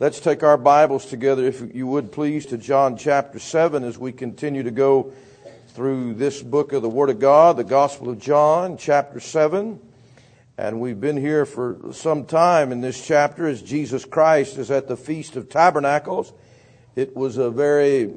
Let's take our Bibles together, if you would please, to John chapter 7 as we continue to go through this book of the Word of God, the Gospel of John, chapter 7. And we've been here for some time in this chapter as Jesus Christ is at the Feast of Tabernacles. It was a very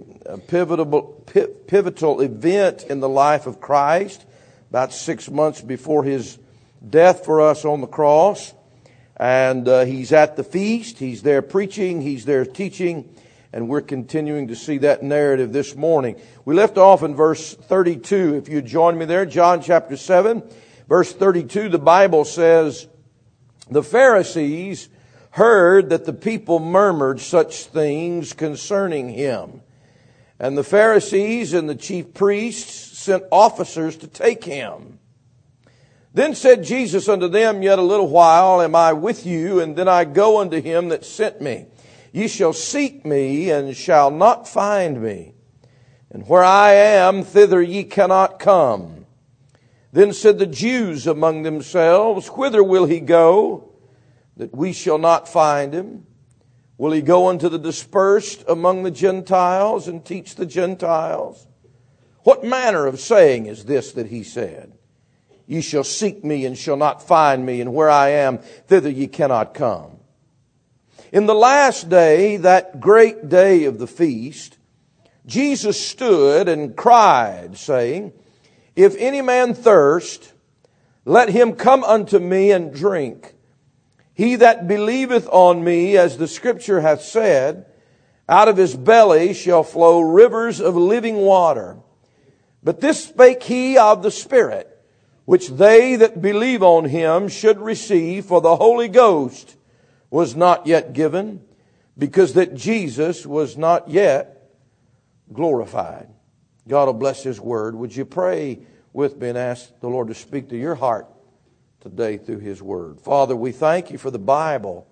pivotal event in the life of Christ, about 6 months before His death for us on the cross. And He's at the feast, He's there preaching, He's there teaching, and we're continuing to see that narrative this morning. We left off in verse 32. If you join me there, John chapter 7, verse 32, the Bible says, "The Pharisees heard that the people murmured such things concerning Him. And the Pharisees and the chief priests sent officers to take Him. Then said Jesus unto them, Yet a little while am I with you, and then I go unto Him that sent me. Ye shall seek me, and shall not find me. And where I am, thither ye cannot come. Then said the Jews among themselves, Whither will He go, that we shall not find Him? Will He go unto the dispersed among the Gentiles, and teach the Gentiles? What manner of saying is this that He said? Ye shall seek me and shall not find me, and where I am, thither ye cannot come. In the last day, that great day of the feast, Jesus stood and cried, saying, If any man thirst, let him come unto me and drink. He that believeth on me, as the Scripture hath said, out of his belly shall flow rivers of living water. But this spake he of the Spirit, which they that believe on Him should receive, for the Holy Ghost was not yet given, because that Jesus was not yet glorified." God will bless His Word. Would you pray with me and ask the Lord to speak to your heart today through His Word? Father, we thank You for the Bible.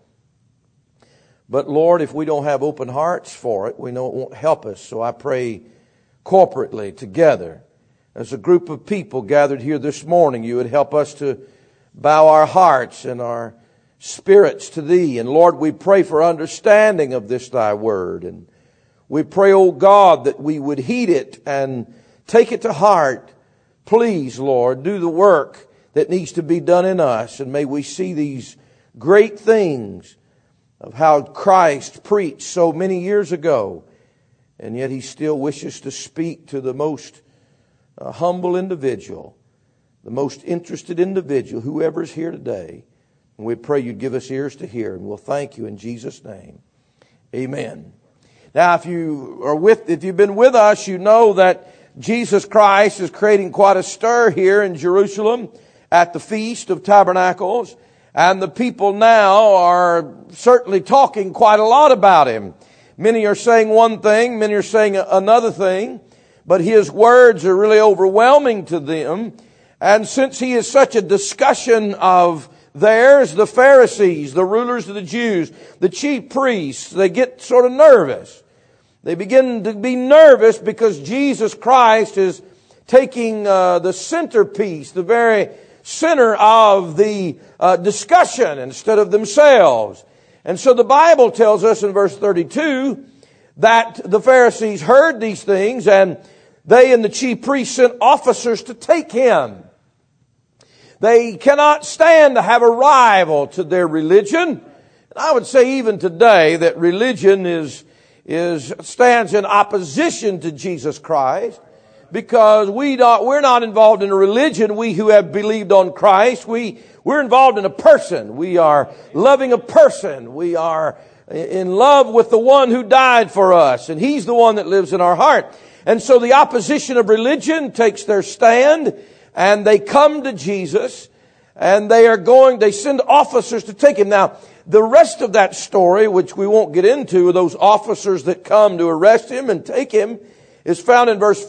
But Lord, if we don't have open hearts for it, we know it won't help us. So I pray corporately, together, as a group of people gathered here this morning, You would help us to bow our hearts and our spirits to Thee. And Lord, we pray for understanding of this Thy Word. And we pray, O God, that we would heed it and take it to heart. Please, Lord, do the work that needs to be done in us. And may we see these great things of how Christ preached so many years ago. And yet He still wishes to speak to the most humble individual, the most interested individual, whoever's here today. And we pray You'd give us ears to hear, and we'll thank You in Jesus' name. Amen. Now, if you've been with us, you know that Jesus Christ is creating quite a stir here in Jerusalem at the Feast of Tabernacles, and the people now are certainly talking quite a lot about Him. Many are saying one thing, many are saying another thing. But His words are really overwhelming to them. And since He is such a discussion of theirs, the Pharisees, the rulers of the Jews, the chief priests, they get sort of nervous. They begin to be nervous because Jesus Christ is taking the centerpiece, the very center of the discussion instead of themselves. And so the Bible tells us in verse 32 that the Pharisees heard these things, and they and the chief priests sent officers to take Him. They cannot stand to have a rival to their religion. And I would say even today that religion stands in opposition to Jesus Christ, because we're not involved in a religion. We who have believed on Christ, we're involved in a person. We are loving a person. We are in love with the one who died for us, and He's the one that lives in our heart. And so the opposition of religion takes their stand, and they come to Jesus, and they send officers to take Him. Now, the rest of that story, which we won't get into, those officers that come to arrest Him and take Him, is found in verse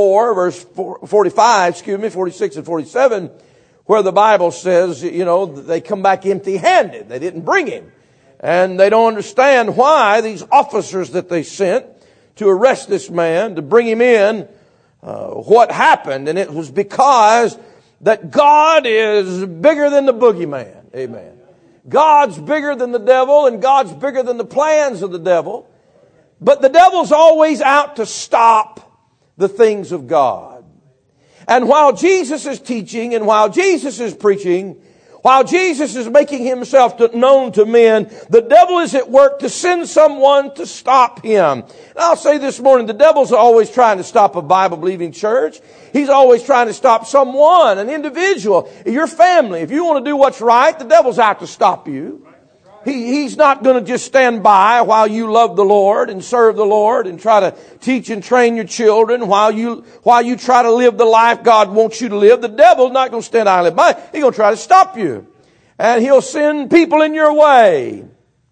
46 and 47, where the Bible says, they come back empty-handed. They didn't bring Him. And they don't understand why these officers that they sent to arrest this man, to bring him in, what happened. And it was because that God is bigger than the boogeyman. Amen. God's bigger than the devil, and God's bigger than the plans of the devil. But the devil's always out to stop the things of God. And while Jesus is teaching, and while Jesus is preaching, while Jesus is making himself known to men, the devil is at work to send someone to stop him. And I'll say this morning, the devil's always trying to stop a Bible-believing church. He's always trying to stop someone, an individual, your family. If you want to do what's right, the devil's out to stop you. He's not going to just stand by while you love the Lord and serve the Lord and try to teach and train your children while you try to live the life God wants you to live. The devil's not going to stand idly by. He's going to try to stop you. And he'll send people in your way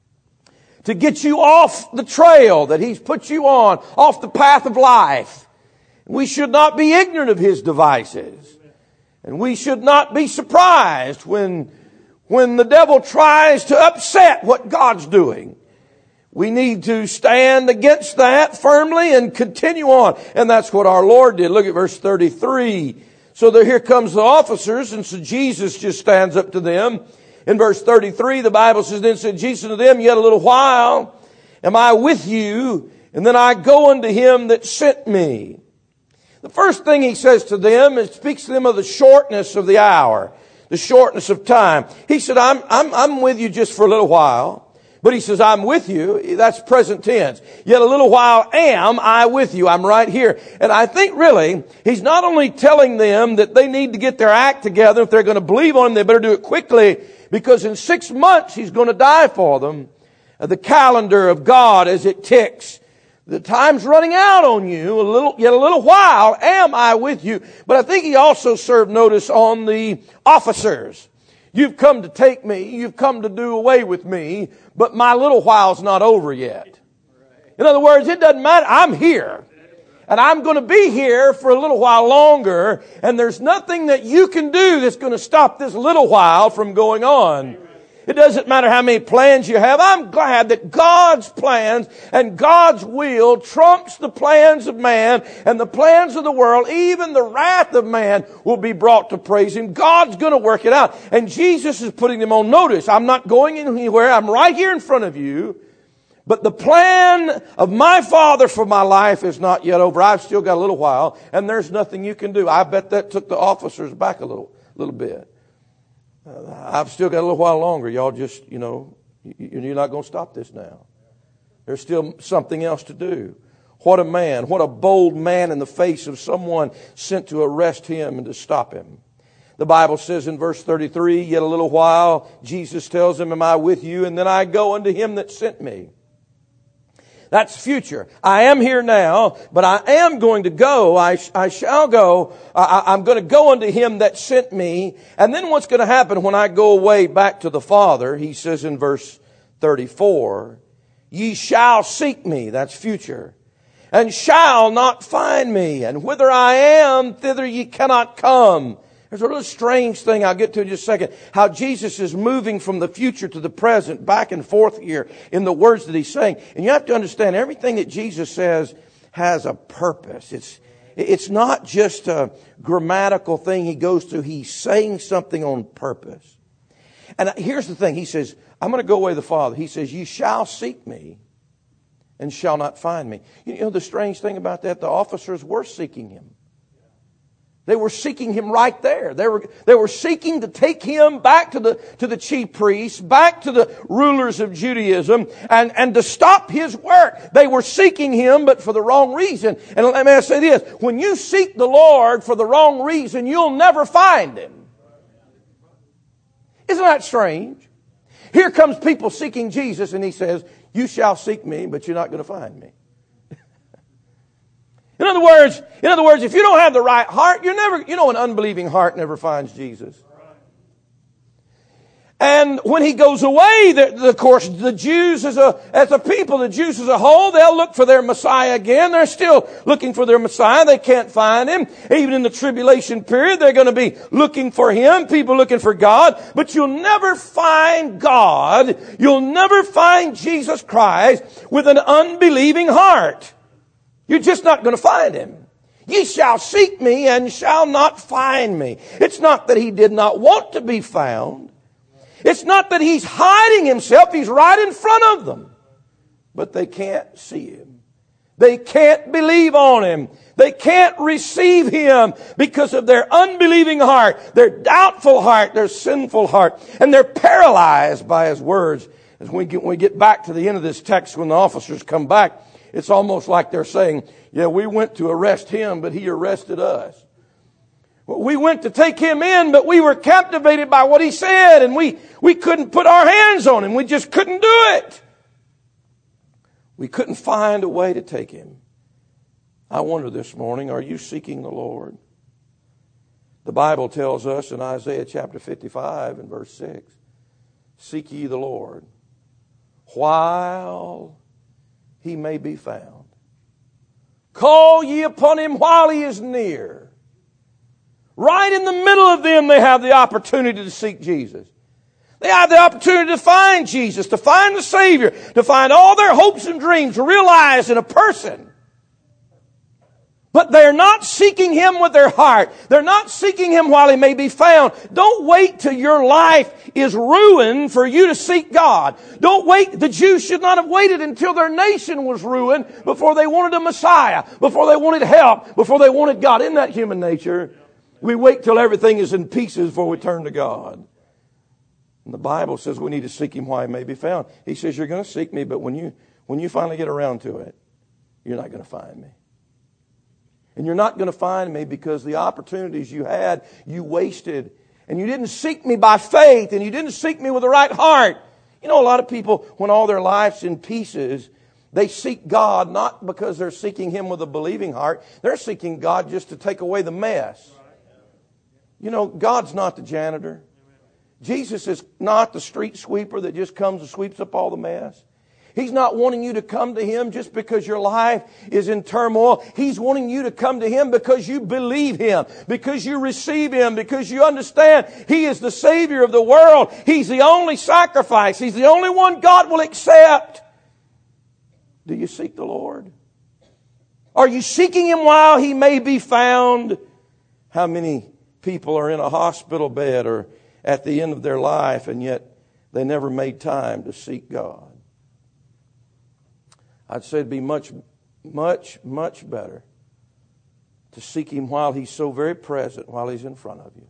to get you off the trail that he's put you on, off the path of life. We should not be ignorant of his devices. And we should not be surprised when the devil tries to upset what God's doing. We need to stand against that firmly and continue on. And that's what our Lord did. Look at verse 33. So here comes the officers, and so Jesus just stands up to them. In verse 33, the Bible says, Then said Jesus to them, Yet a little while am I with you, and then I go unto him that sent me. The first thing he says to them is speaks to them of the shortness of the hour. The shortness of time. He said, I'm with you just for a little while. But he says, I'm with you. That's present tense. Yet a little while am I with you. I'm right here. And I think really, he's not only telling them that they need to get their act together. If they're going to believe on him, they better do it quickly. Because in 6 months, he's going to die for them. The calendar of God as it ticks. The time's running out on you. Yet a little while am I with you. But I think he also served notice on the officers. You've come to take me. You've come to do away with me. But my little while's not over yet. In other words, it doesn't matter. I'm here. And I'm going to be here for a little while longer. And there's nothing that you can do that's going to stop this little while from going on. It doesn't matter how many plans you have. I'm glad that God's plans and God's will trumps the plans of man and the plans of the world. Even the wrath of man will be brought to praise him. God's going to work it out. And Jesus is putting them on notice. I'm not going anywhere. I'm right here in front of you. But the plan of my Father for my life is not yet over. I've still got a little while, and there's nothing you can do. I bet that took the officers back a little bit. I've still got a little while longer. Y'all just, you're not going to stop this now. There's still something else to do. What a man, what a bold man in the face of someone sent to arrest him and to stop him. The Bible says in verse 33, Yet a little while, Jesus tells him, Am I with you? And then I go unto him that sent me. That's future. I am here now, but I am going to go. I shall go. I'm going to go unto him that sent me. And then what's going to happen when I go away back to the Father? He says in verse 34, Ye shall seek me. That's future. And shall not find me. And whither I am, thither ye cannot come. There's a little strange thing I'll get to in just a second. How Jesus is moving from the future to the present, back and forth here in the words that he's saying. And you have to understand, everything that Jesus says has a purpose. It's not just a grammatical thing he goes through. He's saying something on purpose. And here's the thing. He says, I'm going to go away to the Father. He says, Ye shall seek me and shall not find me. You know the strange thing about that? The officers were seeking him. They were seeking him right there. They were seeking to take him back to the chief priests, back to the rulers of Judaism, and to stop his work. They were seeking him, but for the wrong reason. And let me say this. When you seek the Lord for the wrong reason, you'll never find him. Isn't that strange? Here comes people seeking Jesus, and he says, You shall seek me, but you're not going to find me. In other words, if you don't have the right heart, an unbelieving heart never finds Jesus. And when he goes away, of course, the Jews as a people, the Jews as a whole, they'll look for their Messiah again. They're still looking for their Messiah. They can't find him. Even in the tribulation period, they're going to be looking for him, people looking for God. But you'll never find God. You'll never find Jesus Christ with an unbelieving heart. You're just not going to find him. Ye shall seek me and shall not find me. It's not that he did not want to be found. It's not that He's hiding Himself. He's right in front of them. But they can't see Him. They can't believe on Him. They can't receive Him because of their unbelieving heart, their doubtful heart, their sinful heart. And they're paralyzed by His words. As when we get back to the end of this text, when the officers come back, it's almost like they're saying, yeah, we went to arrest Him, but He arrested us. We went to take Him in, but we were captivated by what He said, and we couldn't put our hands on Him. We just couldn't do it. We couldn't find a way to take Him. I wonder this morning, are you seeking the Lord? The Bible tells us in Isaiah chapter 55 and verse 6, seek ye the Lord while He may be found. Call ye upon Him while He is near. Right in the middle of them, they have the opportunity to seek Jesus. They have the opportunity to find Jesus, to find the Savior, to find all their hopes and dreams realized in a person. But they're not seeking Him with their heart. They're not seeking Him while He may be found. Don't wait till your life is ruined for you to seek God. Don't wait. The Jews should not have waited until their nation was ruined before they wanted a Messiah, before they wanted help, before they wanted God. Isn't that human nature? We wait till everything is in pieces before we turn to God. And the Bible says we need to seek Him while He may be found. He says, you're going to seek me, but when you finally get around to it, you're not going to find me. And you're not going to find me because the opportunities you had, you wasted. And you didn't seek me by faith, and you didn't seek me with the right heart. You know, a lot of people, when all their life's in pieces, they seek God not because they're seeking Him with a believing heart. They're seeking God just to take away the mess. You know, God's not the janitor. Jesus is not the street sweeper that just comes and sweeps up all the mess. He's not wanting you to come to Him just because your life is in turmoil. He's wanting you to come to Him because you believe Him, because you receive Him, because you understand He is the Savior of the world. He's the only sacrifice. He's the only one God will accept. Do you seek the Lord? Are you seeking Him while He may be found? How many people are in a hospital bed or at the end of their life, and yet they never made time to seek God? I'd say it'd be much, much, much better to seek Him while He's so very present, while He's in front of you.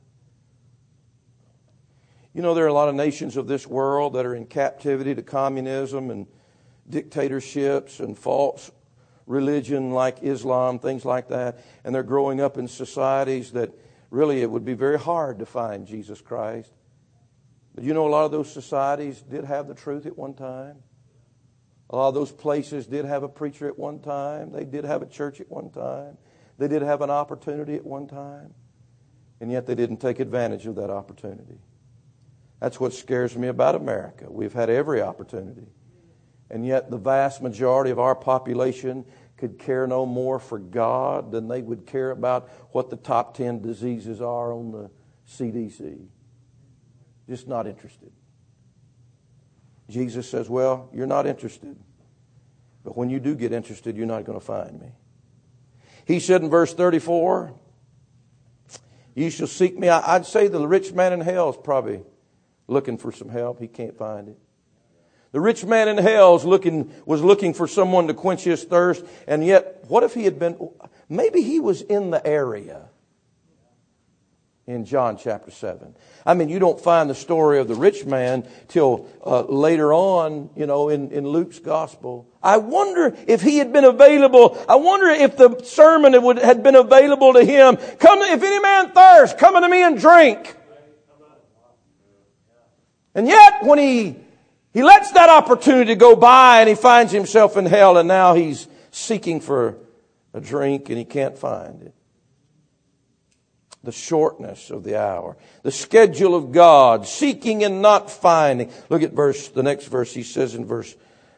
You know, there are a lot of nations of this world that are in captivity to communism and dictatorships and false religion like Islam, things like that. And they're growing up in societies that really it would be very hard to find Jesus Christ. But you know, a lot of those societies did have the truth at one time. A lot of those places did have a preacher at one time. They did have a church at one time. They did have an opportunity at one time. And yet they didn't take advantage of that opportunity. That's what scares me about America. We've had every opportunity. And yet the vast majority of our population could care no more for God than they would care about what the top 10 diseases are on the CDC. Just not interested. Jesus says, well, you're not interested. But when you do get interested, you're not going to find me. He said in verse 34, you shall seek me. I'd say the rich man in hell is probably looking for some help. He can't find it. The rich man in hell was looking for someone to quench his thirst. And yet, what if he had been, maybe he was in the area in John chapter 7. I mean, you don't find the story of the rich man till later on, you know, in Luke's gospel. I wonder if he had been available. I wonder if the sermon had been available to him. Come, if any man thirst, come unto me and drink. And yet, when he lets that opportunity go by and he finds himself in hell, and now he's seeking for a drink and he can't find it. The shortness of the hour. The schedule of God. Seeking and not finding. Look at the next verse. He says in verse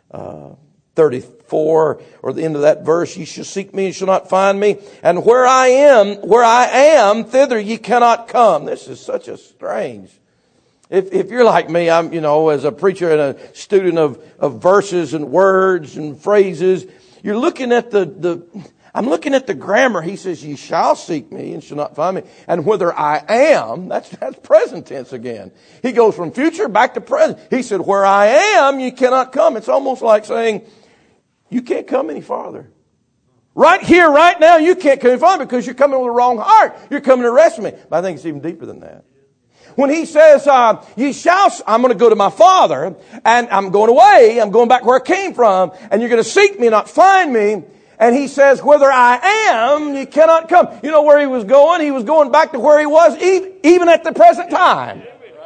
34, or the end of that verse, ye shall seek me and shall not find me. And where I am, thither ye cannot come. This is such a strange. If you're like me, I'm, you know, as a preacher and a student of verses and words and phrases, you're looking at I'm looking at the grammar. He says, ye shall seek me and shall not find me. And whether I am, that's present tense again. He goes from future back to present. He said, where I am, you cannot come. It's almost like saying, you can't come any farther. Right here, right now, you can't come any farther because you're coming with the wrong heart. You're coming to arrest me. But I think it's even deeper than that. When he says, I'm going to go to my Father, and I'm going away, I'm going back where I came from, and you're going to seek me, not find me. And he says, whether I am, you cannot come. You know where he was going? He was going back to where he was even at the present time.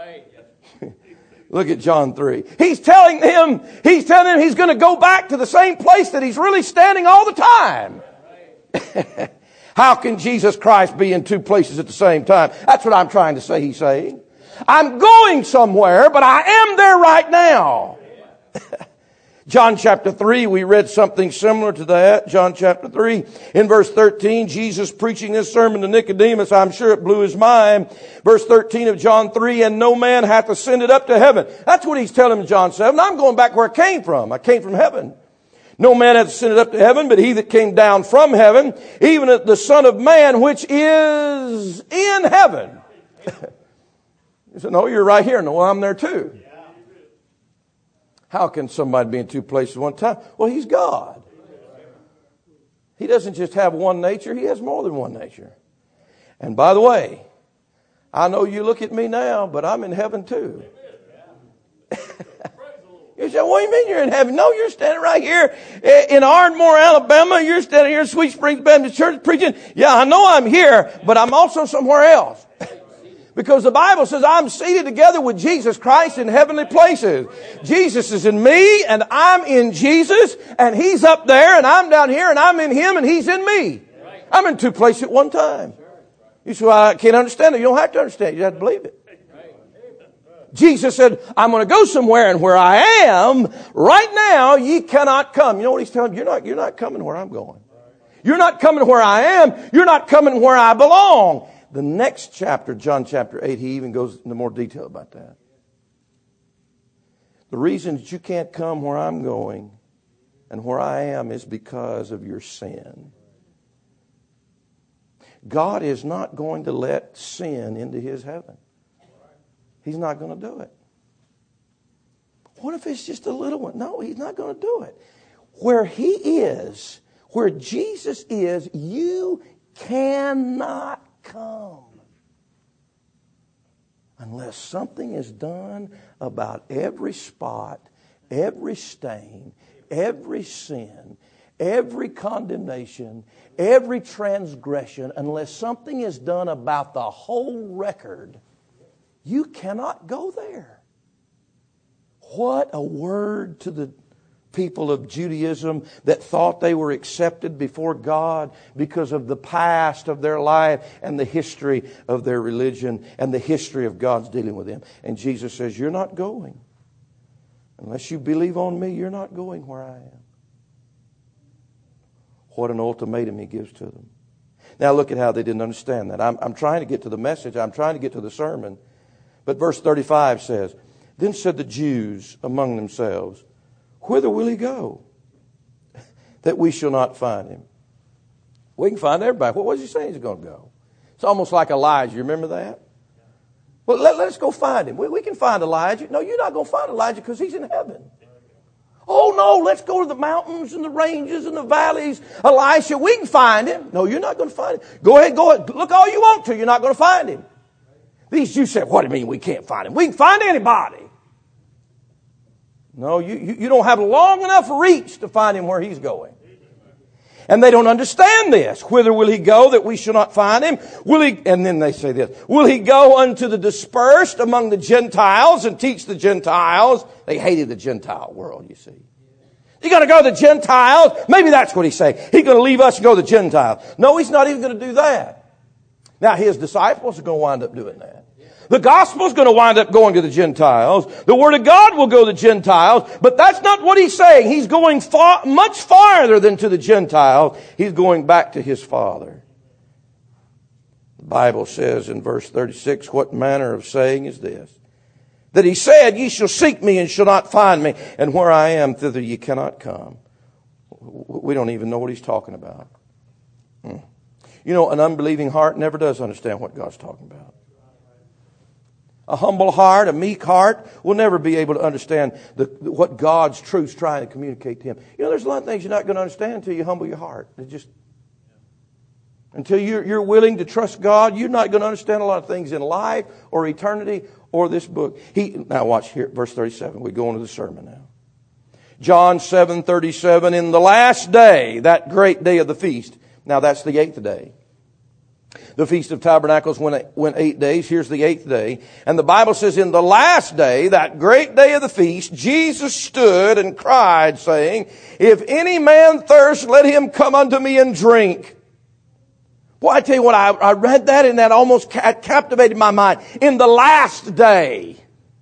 Look at John 3. He's telling them he's going to go back to the same place that he's really standing all the time. How can Jesus Christ be in two places at the same time? That's what I'm trying to say he's saying. I'm going somewhere, but I am there right now. John chapter 3, we read something similar to that. John chapter 3, in verse 13, Jesus preaching this sermon to Nicodemus, I'm sure it blew his mind. Verse 13 of John 3, and no man hath ascended up to heaven. That's what he's telling him in John 7. I'm going back where I came from. I came from heaven. No man hath ascended up to heaven, but he that came down from heaven, even the Son of Man, which is in heaven. He said, no, you're right here. No, I'm there too. How can somebody be in two places at one time? Well, he's God. He doesn't just have one nature. He has more than one nature. And by the way, I know you look at me now, but I'm in heaven too. You say, what do you mean you're in heaven? No, you're standing right here in Ardmore, Alabama. You're standing here in Sweet Springs Baptist Church preaching. Yeah, I know I'm here, but I'm also somewhere else. Because the Bible says I'm seated together with Jesus Christ in heavenly places. Jesus is in me and I'm in Jesus, and He's up there and I'm down here and I'm in Him and He's in me. I'm in two places at one time. You say, well, I can't understand it. You don't have to understand it. You have to believe it. Jesus said, I'm going to go somewhere, and where I am right now, ye cannot come. You know what He's telling you? You're not coming where I'm going. You're not coming where I am. You're not coming where I belong. The next chapter, John chapter 8, he even goes into more detail about that. The reason that you can't come where I'm going and where I am is because of your sin. God is not going to let sin into His heaven. He's not going to do it. What if it's just a little one? No, He's not going to do it. Where He is, where Jesus is, you cannot come unless something is done about every spot, every stain, every sin, every condemnation, every transgression. Unless something is done about the whole record, you cannot go there. What a word to the people of Judaism that thought they were accepted before God because of the past of their life and the history of their religion and the history of God's dealing with them. And Jesus says, you're not going. Unless you believe on me, you're not going where I am. What an ultimatum He gives to them. Now look at how they didn't understand that. I'm trying to get to the message. I'm trying to get to the sermon. But verse 35 says, then said the Jews among themselves, whither will He go, that we shall not find Him? We can find everybody. What was He saying He's going to go? It's almost like Elijah. You remember that? Well, let us go find him. We can find Elijah. No, you're not going to find Elijah because he's in heaven. Oh, no, let's go to the mountains and the ranges and the valleys. Elisha, we can find him. No, you're not going to find him. Go ahead. Look all you want to. You're not going to find him. These Jews said, what do you mean we can't find him? We can find anybody. No, you don't have long enough reach to find him where he's going. And they don't understand this. Whither will he go that we shall not find him? And then they say this, will he go unto the dispersed among the Gentiles and teach the Gentiles? They hated the Gentile world, you see. You're going to go to the Gentiles? Maybe that's what he's saying. He's going to leave us and go to the Gentiles. No, he's not even going to do that. Now, his disciples are going to wind up doing that. The gospel is going to wind up going to the Gentiles. The word of God will go to the Gentiles. But that's not what he's saying. He's going much farther than to the Gentiles. He's going back to his Father. The Bible says in verse 36, what manner of saying is this? That he said, ye shall seek me and shall not find me. And where I am, thither ye cannot come. We don't even know what he's talking about. You know, an unbelieving heart never does understand what God's talking about. A humble heart, a meek heart will never be able to understand what God's truth's trying to communicate to him. You know, there's a lot of things you're not going to understand until you humble your heart. Until you're willing to trust God, you're not going to understand a lot of things in life or eternity or this book. Now watch here, verse 37. We go into the sermon now. John 7:37, in the last day, that great day of the feast. Now that's the 8th day. The Feast of Tabernacles went 8 days. Here's the 8th day. And the Bible says, in the last day, that great day of the feast, Jesus stood and cried, saying, if any man thirst, let him come unto me and drink. Boy, I tell you what, I read that and that almost captivated my mind. In the last day,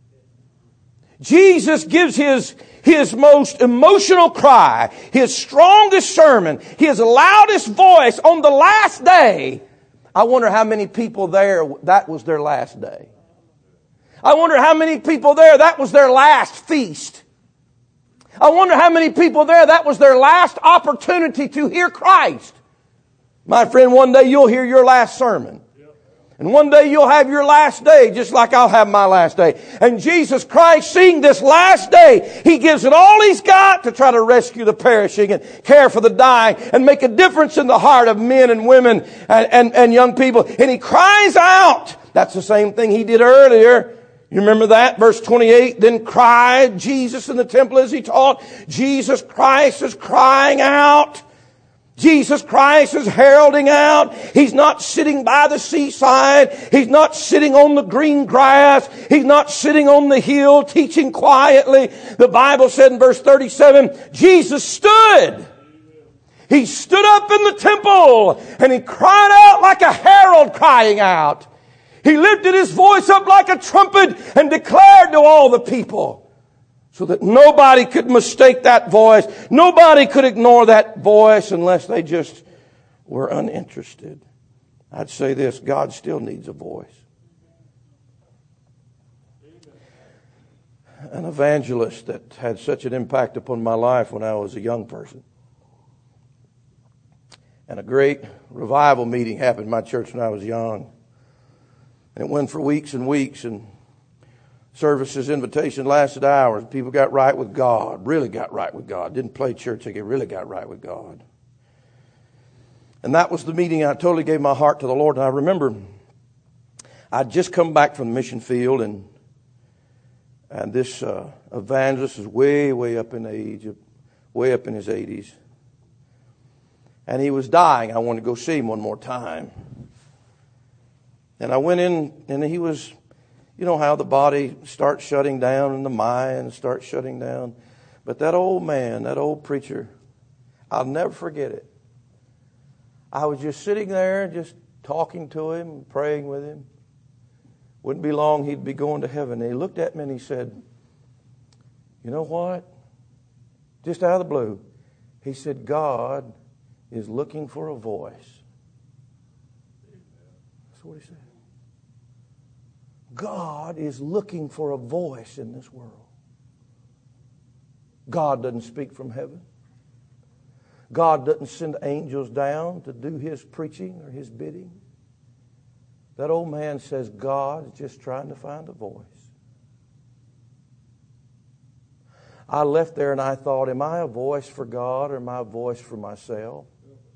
Jesus gives his most emotional cry, his strongest sermon, his loudest voice on the last day. I wonder how many people there, that was their last day. I wonder how many people there, that was their last feast. I wonder how many people there, that was their last opportunity to hear Christ. My friend, one day you'll hear your last sermon. And one day you'll have your last day, just like I'll have my last day. And Jesus Christ, seeing this last day, He gives it all He's got to try to rescue the perishing and care for the dying and make a difference in the heart of men and women and young people. And He cries out. That's the same thing He did earlier. You remember that? Verse 28, then cried Jesus in the temple as He taught. Jesus Christ is crying out. Jesus Christ is heralding out. He's not sitting by the seaside. He's not sitting on the green grass. He's not sitting on the hill teaching quietly. The Bible said in verse 37, Jesus stood. He stood up in the temple and He cried out like a herald crying out. He lifted His voice up like a trumpet and declared to all the people, so that nobody could mistake that voice. Nobody could ignore that voice unless they just were uninterested. I'd say this, God still needs a voice. An evangelist that had such an impact upon my life when I was a young person. And a great revival meeting happened in my church when I was young. And it went for weeks and weeks, and services, invitation lasted hours. People got right with God, really got right with God. Didn't play church, they really got right with God. And that was the meeting. I totally gave my heart to the Lord. And I remember I'd just come back from the mission field, and this evangelist is way up in age, way up in his 80s. And he was dying. I wanted to go see him one more time. And I went in, and he was, you know how the body starts shutting down and the mind starts shutting down. But that old man, that old preacher, I'll never forget it. I was just sitting there, just talking to him, praying with him. Wouldn't be long, he'd be going to heaven. And he looked at me and he said, you know what? Just out of the blue, he said, God is looking for a voice. That's what he said. God is looking for a voice in this world. God doesn't speak from heaven. God doesn't send angels down to do His preaching or His bidding. That old man says God is just trying to find a voice. I left there and I thought, am I a voice for God or am I a voice for myself?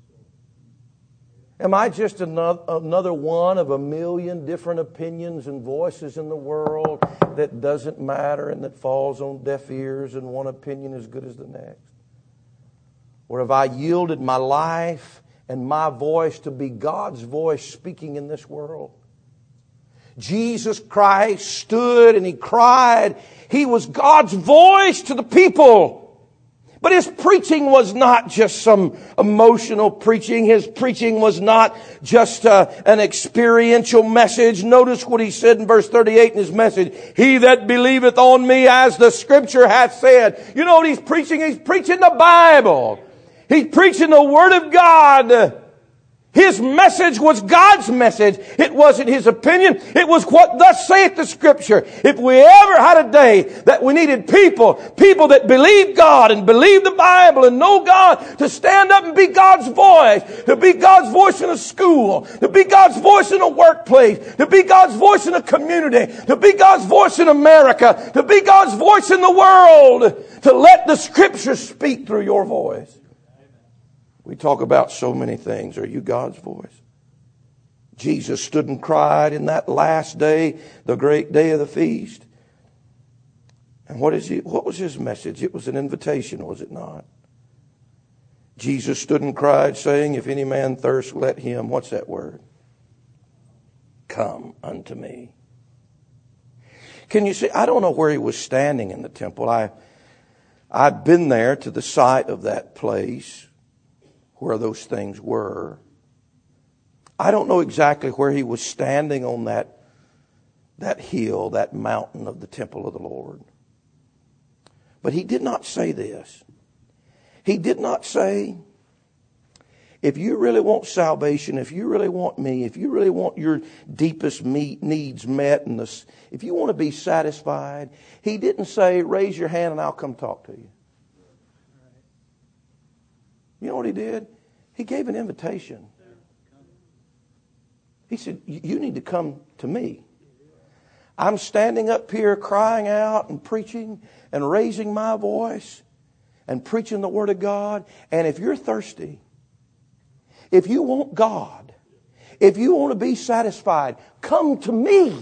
Am I just another one of a million different opinions and voices in the world that doesn't matter and that falls on deaf ears and one opinion as good as the next? Or have I yielded my life and my voice to be God's voice speaking in this world? Jesus Christ stood and He cried. He was God's voice to the people. But His preaching was not just some emotional preaching. His preaching was not just an experiential message. Notice what He said in verse 38 in His message. He that believeth on me, as the Scripture hath said. You know what He's preaching? He's preaching the Bible. He's preaching the Word of God. His message was God's message. It wasn't his opinion. It was what thus saith the Scripture. If we ever had a day that we needed people that believe God and believe the Bible and know God, to stand up and be God's voice, to be God's voice in a school, to be God's voice in a workplace, to be God's voice in a community, to be God's voice in America, to be God's voice in the world, to let the Scripture speak through your voice. We talk about so many things. Are you God's voice? Jesus stood and cried in that last day, the great day of the feast. And what was his message? It was an invitation, was it not? Jesus stood and cried, saying, if any man thirst, let him, what's that word? Come unto me. Can you see? I don't know where he was standing in the temple. I've been there to the site of that place where those things were. I don't know exactly where he was standing on that hill, that mountain of the temple of the Lord. But he did not say this. He did not say, if you really want salvation, if you really want me, if you really want your deepest needs met, and if you want to be satisfied, he didn't say, raise your hand and I'll come talk to you. You know what he did? He gave an invitation. He said, you need to come to me. I'm standing up here crying out and preaching and raising my voice and preaching the Word of God. And if you're thirsty, if you want God, if you want to be satisfied, come to me.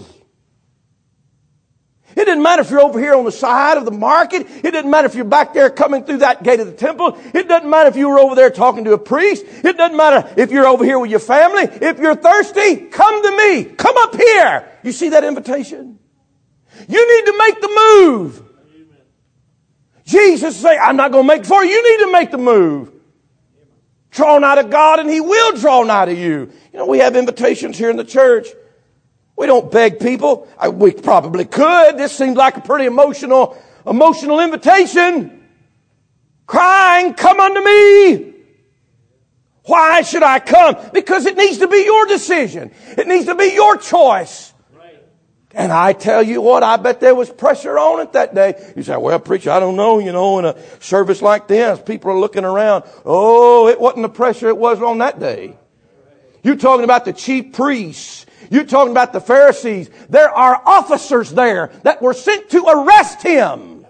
It doesn't matter if you're over here on the side of the market. It doesn't matter if you're back there coming through that gate of the temple. It doesn't matter if you were over there talking to a priest. It doesn't matter if you're over here with your family. If you're thirsty, come to me. Come up here. You see that invitation? You need to make the move. Jesus said, I'm not going to make it for you. You need to make the move. Draw nigh to God and He will draw nigh to you. You know, we have invitations here in the church. We don't beg people. We probably could. This seems like a pretty emotional invitation. Crying, come unto me. Why should I come? Because it needs to be your decision. It needs to be your choice. And I tell you what, I bet there was pressure on it that day. You say, well, preacher, I don't know, in a service like this, people are looking around. Oh, it wasn't the pressure it was on that day. You're talking about the chief priests. You're talking about the Pharisees. There are officers there that were sent to arrest him.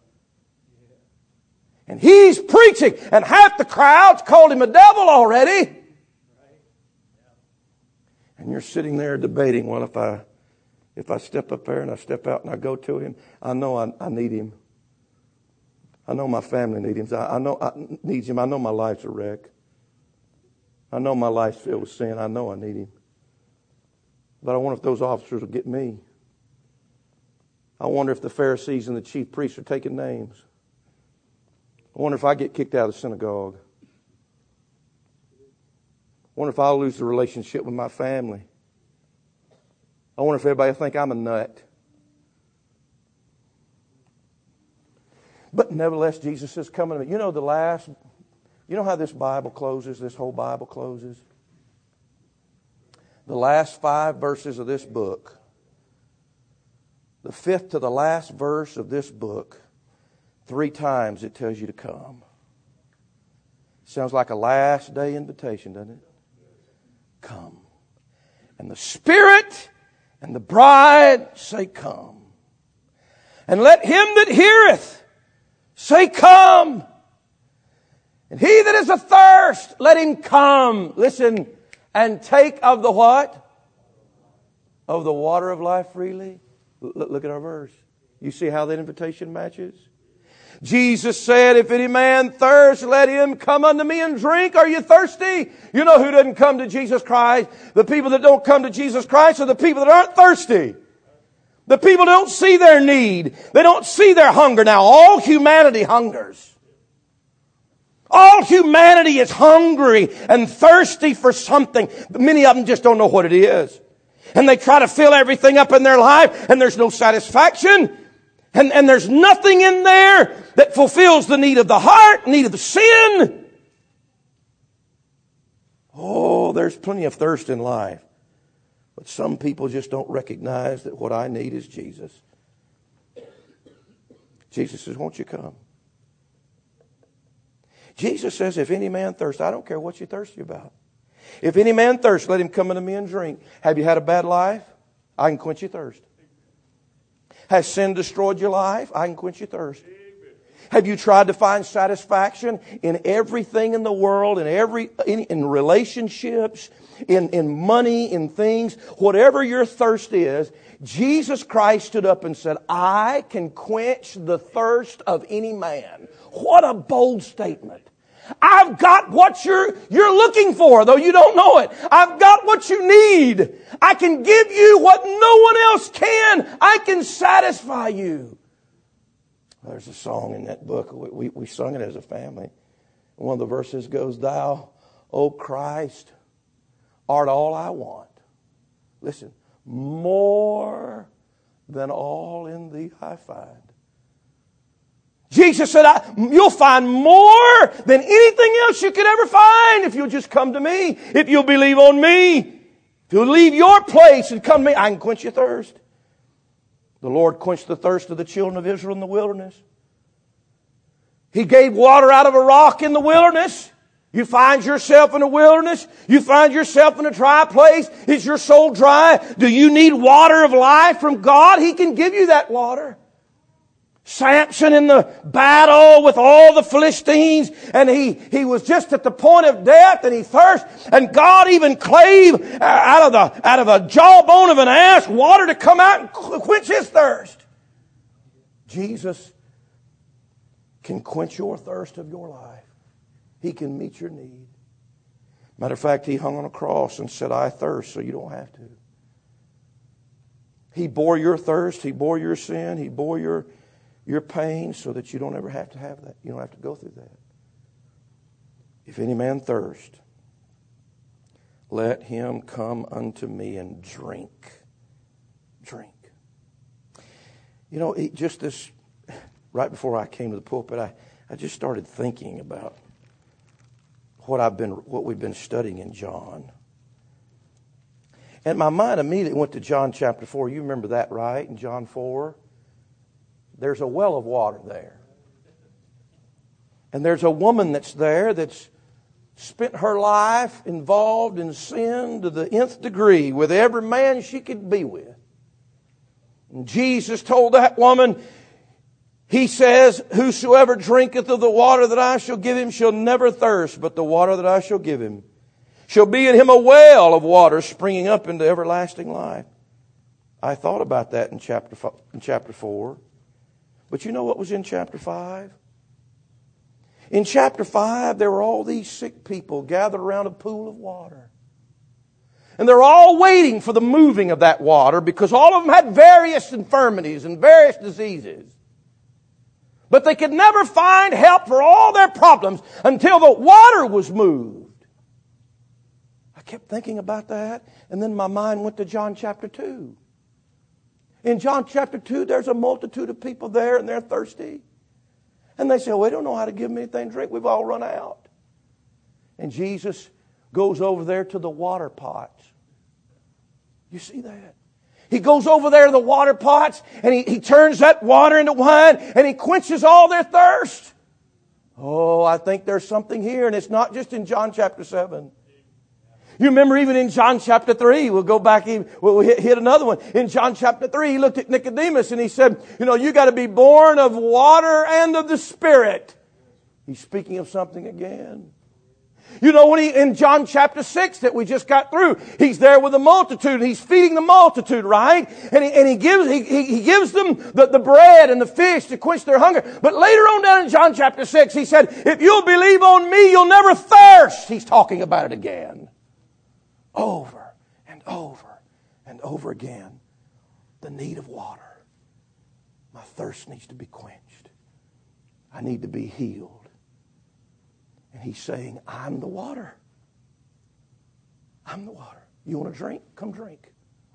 And he's preaching. And half the crowd's called him a devil already. And you're sitting there debating, well, if I step up there and I step out and I go to him, I know I need him. I know my family needs him. I know I needs him. I know my life's a wreck. I know my life's filled with sin. I know I need him. But I wonder if those officers will get me. I wonder if the Pharisees and the chief priests are taking names. I wonder if I get kicked out of the synagogue. I wonder if I'll lose the relationship with my family. I wonder if everybody will think I'm a nut. But nevertheless, Jesus says, come to me. You know how this Bible closes, this whole Bible closes? The last 5 verses of this book, the 5th to the last verse of this book, 3 times it tells you to come. Sounds like a last day invitation, doesn't it? Come. And the Spirit and the bride say, come. And let him that heareth say, come. And he that is athirst, let him come. Listen. And take of the what? Of the water of life freely. Look at our verse. You see how that invitation matches? Jesus said, if any man thirst, let him come unto me and drink. Are you thirsty? You know who doesn't come to Jesus Christ? The people that don't come to Jesus Christ are the people that aren't thirsty. The people don't see their need. They don't see their hunger. Now, all humanity hungers. All humanity is hungry and thirsty for something. Many of them just don't know what it is. And they try to fill everything up in their life, and there's no satisfaction. And there's nothing in there that fulfills the need of the heart, need of the sin. Oh, there's plenty of thirst in life. But some people just don't recognize that what I need is Jesus. Jesus says, won't you come? Jesus says, if any man thirst, I don't care what you're thirsty about. If any man thirst, let him come unto me and drink. Have you had a bad life? I can quench your thirst. Has sin destroyed your life? I can quench your thirst. Have you tried to find satisfaction in everything in the world, in relationships, in money, in things? Whatever your thirst is, Jesus Christ stood up and said, I can quench the thirst of any man. What a bold statement. I've got what you're looking for, though you don't know it. I've got what you need. I can give you what no one else can. I can satisfy you. There's a song in that book. We sung it as a family. One of the verses goes, Thou, O Christ, art all I want. Listen, more than all in thee I find. Jesus said, you'll find more than anything else you could ever find if you'll just come to me. If you'll believe on me. If you'll leave your place and come to me, I can quench your thirst. The Lord quenched the thirst of the children of Israel in the wilderness. He gave water out of a rock in the wilderness. You find yourself in a wilderness. You find yourself in a dry place. Is your soul dry? Do you need water of life from God? He can give you that water. Samson in the battle with all the Philistines, and he was just at the point of death, and he thirsted, and God even clave out of a jawbone of an ass water to come out and quench his thirst. Jesus can quench your thirst of your life. He can meet your need. Matter of fact, He hung on a cross and said, I thirst, so you don't have to. He bore your thirst. He bore your sin. He bore your pain so that you don't ever have to have that. You don't have to go through that. If any man thirst, let him come unto me and drink. Drink. You know, just this, right before I came to the pulpit, I just started thinking about what we've been studying in John. And my mind immediately went to John chapter 4. You remember that, right? In John 4. There's a well of water there. And there's a woman that's there that's spent her life involved in sin to the nth degree with every man she could be with. And Jesus told that woman, He says, whosoever drinketh of the water that I shall give him shall never thirst, but the water that I shall give him shall be in him a well of water springing up into everlasting life. I thought about that in chapter 4. But you know what was in chapter 5? In chapter 5, there were all these sick people gathered around a pool of water. And they're all waiting for the moving of that water because all of them had various infirmities and various diseases. But they could never find help for all their problems until the water was moved. I kept thinking about that, and then my mind went to John chapter 2. In John chapter 2, there's a multitude of people there, and they're thirsty. And they say, we don't know how to give them anything to drink. We've all run out. And Jesus goes over there to the water pots. You see that? He goes over there to the water pots, and he turns that water into wine, and He quenches all their thirst. Oh, I think there's something here, and it's not just in John chapter 7. You remember even in John chapter 3, we'll go back, we'll hit another one. In John chapter 3, He looked at Nicodemus and He said, you got to be born of water and of the Spirit. He's speaking of something again. When in John chapter 6 that we just got through, He's there with the multitude. He's feeding the multitude, right? And he gives them the bread and the fish to quench their hunger. But later on down in John chapter 6, He said, if you'll believe on me, you'll never thirst. He's talking about it again. Over and over and over again. The need of water. My thirst needs to be quenched. I need to be healed. And He's saying, I'm the water. I'm the water. You want to drink? Come drink.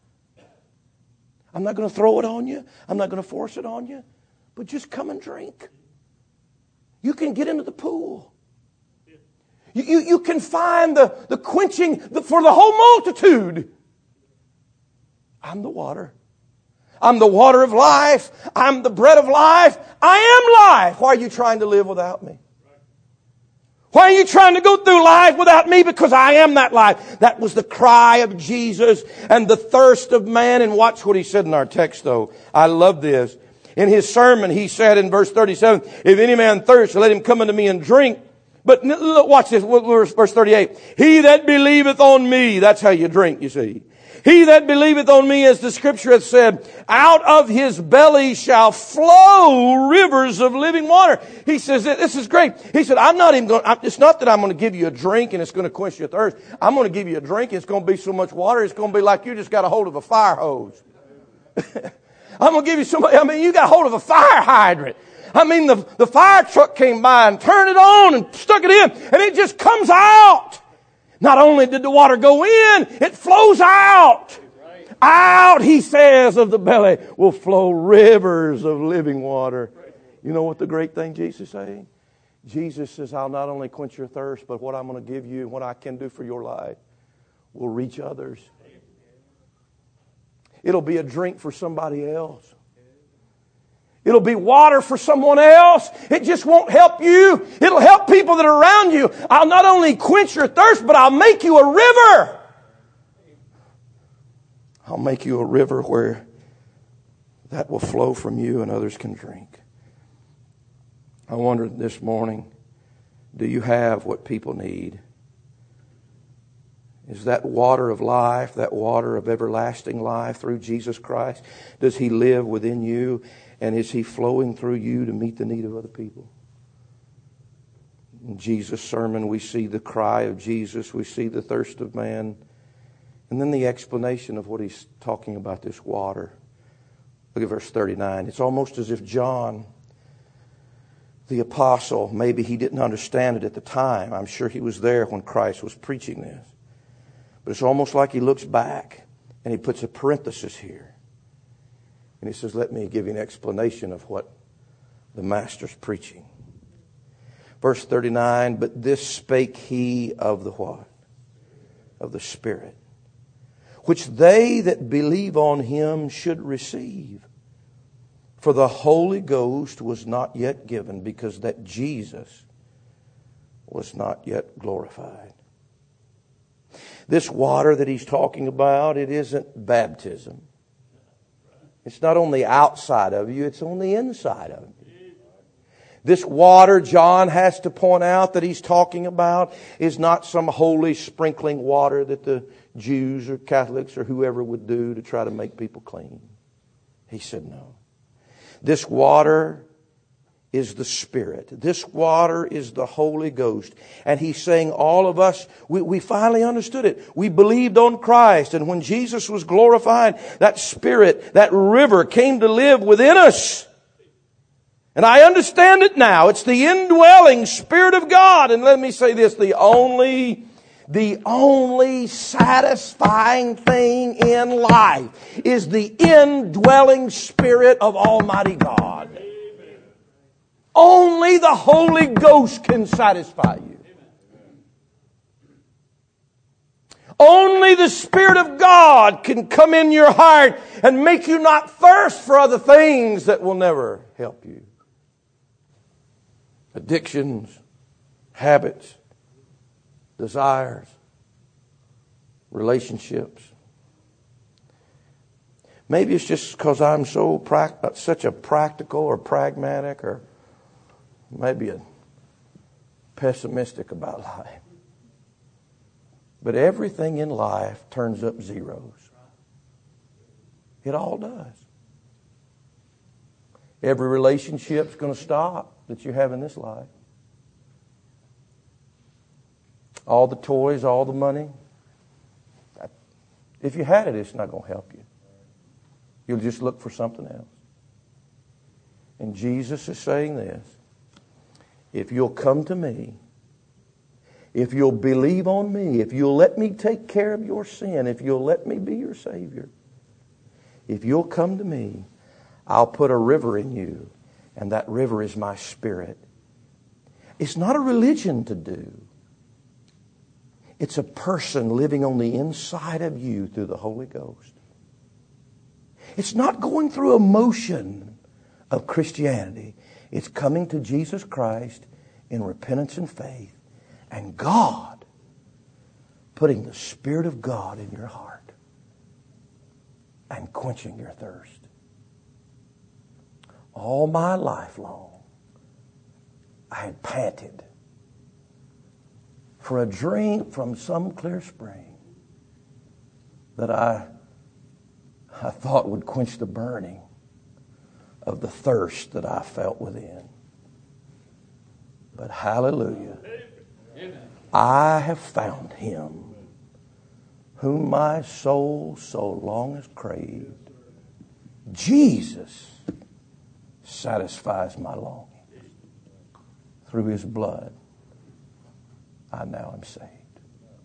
I'm not going to throw it on you. I'm not going to force it on you. But just come and drink. You can get into the pool. You can find the quenching for the whole multitude. I'm the water. I'm the water of life. I'm the bread of life. I am life. Why are you trying to live without me? Why are you trying to go through life without me? Because I am that life. That was the cry of Jesus and the thirst of man. And watch what he said in our text, though. I love this. In his sermon, he said in verse 37, if any man thirst, let him come unto me and drink. But look, watch this, verse 38. He that believeth on me, that's how you drink, you see. He that believeth on me, as the scripture hath said, out of his belly shall flow rivers of living water. He says, this is great. He said, it's not that I'm going to give you a drink and it's going to quench your thirst. I'm going to give you a drink and it's going to be so much water, it's going to be like you just got a hold of a fire hose. I'm going to give you you got a hold of a fire hydrant. The fire truck came by and turned it on and stuck it in and it just comes out. Not only did the water go in, it flows out. Out, he says, of the belly will flow rivers of living water. You know what the great thing Jesus is saying? Jesus says, I'll not only quench your thirst, but what I'm going to give you and what I can do for your life will reach others. It'll be a drink for somebody else. It'll be water for someone else. It just won't help you. It'll help people that are around you. I'll not only quench your thirst, but I'll make you a river. I'll make you a river where that will flow from you and others can drink. I wondered this morning, do you have what people need? Is that water of life, that water of everlasting life through Jesus Christ? Does He live within you? And is He flowing through you to meet the need of other people? In Jesus' sermon, we see the cry of Jesus. We see the thirst of man. And then the explanation of what He's talking about, this water. Look at verse 39. It's almost as if John, the apostle, maybe he didn't understand it at the time. I'm sure he was there when Christ was preaching this. But it's almost like he looks back and he puts a parenthesis here. And he says, let me give you an explanation of what the Master's preaching. Verse 39, but this spake he of the what? Of the Spirit, which they that believe on Him should receive. For the Holy Ghost was not yet given, because that Jesus was not yet glorified. This water that he's talking about, it isn't baptism. It's not on the outside of you, it's on the inside of you. This water, John has to point out that he's talking about, is not some holy sprinkling water that the Jews or Catholics or whoever would do to try to make people clean. He said no. This water is the Spirit. This water is the Holy Ghost. And he's saying all of us, we finally understood it. We believed on Christ. And when Jesus was glorified, that Spirit, that river came to live within us. And I understand it now. It's the indwelling Spirit of God. And let me say this, the only satisfying thing in life is the indwelling Spirit of Almighty God. Only the Holy Ghost can satisfy you. Only the Spirit of God can come in your heart and make you not thirst for other things that will never help you. Addictions, habits, desires, relationships. Maybe it's just because I'm such a practical or pragmatic or maybe a pessimistic about life. But everything in life turns up zeros. It all does. Every relationship's going to stop that you have in this life. All the toys, all the money. If you had it, it's not going to help you. You'll just look for something else. And Jesus is saying this. If you'll come to me, if you'll believe on me, if you'll let me take care of your sin, if you'll let me be your Savior, if you'll come to me, I'll put a river in you, and that river is my Spirit. It's not a religion to do. It's a person living on the inside of you through the Holy Ghost. It's not going through a motion of Christianity. It's coming to Jesus Christ in repentance and faith, and God putting the Spirit of God in your heart and quenching your thirst. All my life long, I had panted for a drink from some clear spring that I thought would quench the burning of the thirst that I felt within. But hallelujah, I have found Him whom my soul so long has craved. Jesus satisfies my longing. Through His blood, I now am saved.